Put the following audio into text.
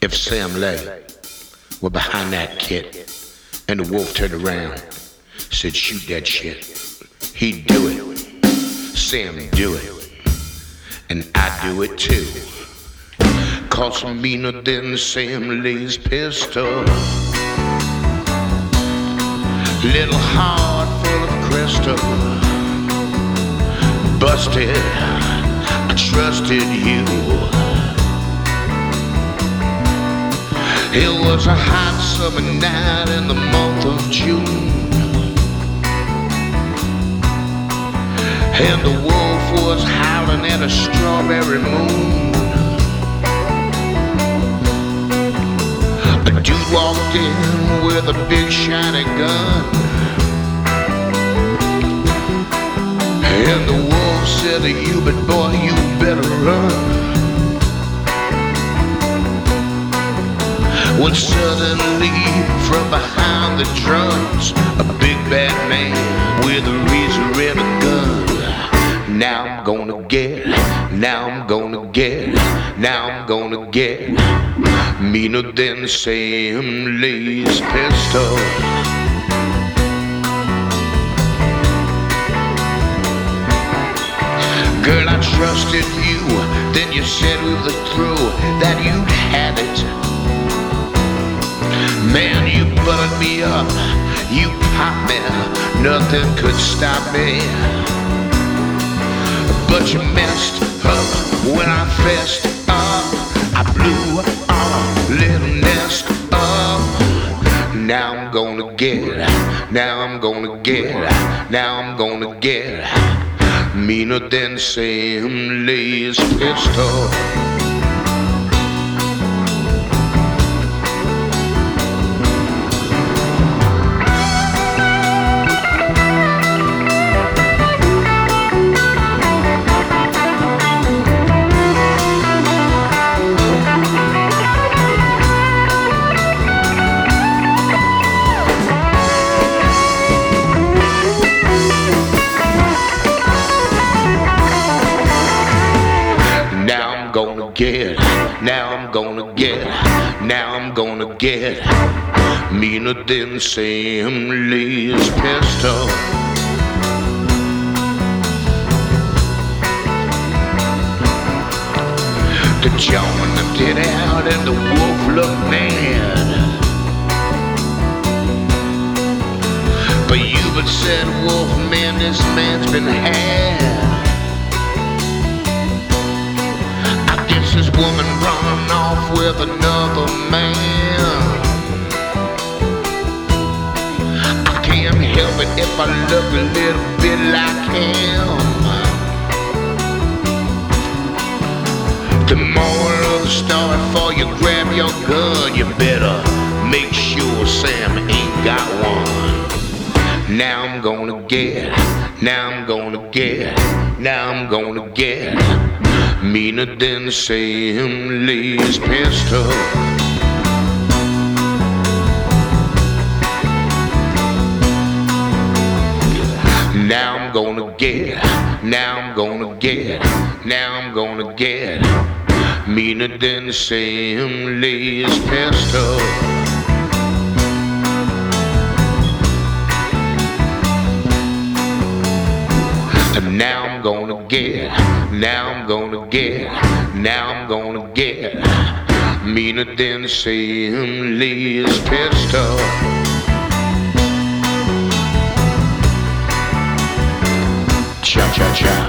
If Sam lay were behind that kid and the wolf turned around, said shoot that shit, he'd do it. Sam do it, and I do it too. Cause I'm meaner than Sam Lee's pistol. Little heart full of crystal. Busted, I trusted you. It was a hot summer night in the month of June, and the wolf was howling at a strawberry moon. A dude walked in with a big shiny gun, and the wolf said to you, but boy, you better run. When suddenly, from behind the drums, a big bad man with a razor and a gun. Now I'm gonna get, now I'm gonna get, now I'm gonna get meaner than Sam Lee's pistol. Girl, I trusted you, then you said we were through, that you'd had it. Man, you buttered me up, you popped me, nothing could stop me. But you messed up when I fessed up, I blew our little nest up. Now I'm gonna get, now I'm gonna get, now I'm gonna get meaner than Sam Lee's pistol. Now I'm gonna get, now I'm gonna get meaner than Sam Lee's pistol. The John lifted it out and the wolf looked mad, but you but said, wolf man, this man's been had. This woman running off with another man. I can't help it if I look a little bit like him. The moral of the story, before you grab your gun, you better make sure Sam ain't got one. Now I'm gonna get, now I'm gonna get, now I'm gonna get meaner than Sam Lee's pistol. Now I'm gonna get, now I'm gonna get, now I'm gonna get meaner than Sam Lee's pistol. Now I'm gonna get, now I'm gonna get, now I'm gonna get meaner than Sam Lee's pistol. Cha cha cha.